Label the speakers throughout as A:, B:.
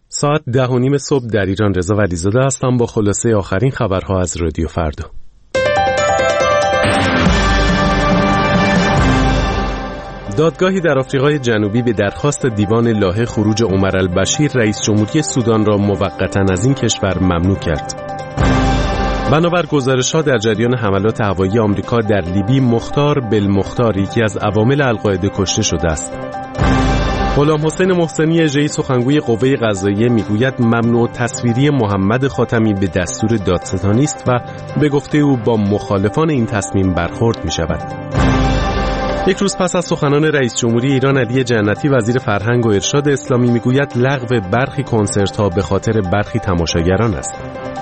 A: ساعت 10:30 صبح در ایران. رضا ولیزاده هستم با خلاصه آخرین خبرها از رادیو فردا. دادگاهی در آفریقای جنوبی به درخواست دیوان لاهه خروج عمر البشیر رئیس جمهوری سودان را موقتاً از این کشور ممنوع کرد. بنابر گزارش‌ها در جریان حملات هوایی آمریکا در لیبی، مختار بالمختار یکی از عوامل القاعده کشته شده است. غلام حسین محسنی اژه‌ای سخنگوی قوه قضاییه میگوید ممنوع تصویری محمد خاتمی به دستور دادستانی است و به گفته او با مخالفان این تصمیم برخورد می‌شود. یک روز پس از سخنان رئیس جمهوری ایران علی جنتی، وزیر فرهنگ و ارشاد اسلامی میگوید لغو برخی کنسرت‌ها به خاطر برخی تماشاگران است.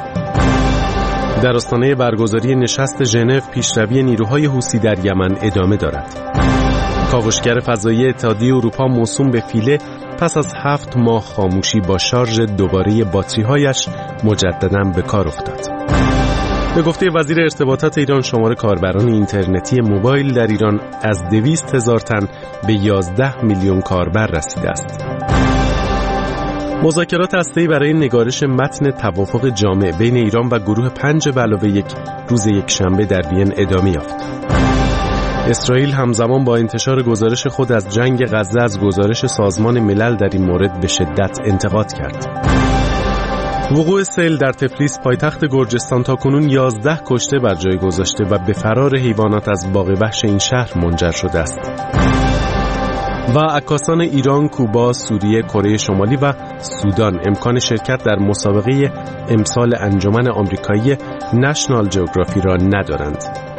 A: در آستانه برگزاری نشست ژنو، پیشروی نیروهای حوثی در یمن ادامه دارد. کاوشگر فضایی اتحادیه اروپا موسوم به فیله پس از 7 ماه خاموشی با شارژ دوباره باتری‌هایش مجدداً به کار افتاد. به گفته وزیر ارتباطات ایران، شمار کاربران اینترنتی موبایل در ایران از 200,000 تن به 11 میلیون کاربر رسیده است. مذاکرات هسته‌ای برای نگارش متن توافق جامع بین ایران و گروه 5+1 روز یکشنبه در وین ادامه یافت. اسرائیل همزمان با انتشار گزارش خود از جنگ غزه از گزارش سازمان ملل در این مورد به شدت انتقاد کرد. وقوع سیل در تفلیس، پایتخت گرجستان، تاکنون 11 کشته بر جای گذاشته و به فرار حیوانات از باغ وحش این شهر منجر شده است. و عکاسان ایران، کوبا، سوریه، کره شمالی و سودان امکان شرکت در مسابقه امسال انجمن آمریکایی نشنال جئوگرافی را ندارند.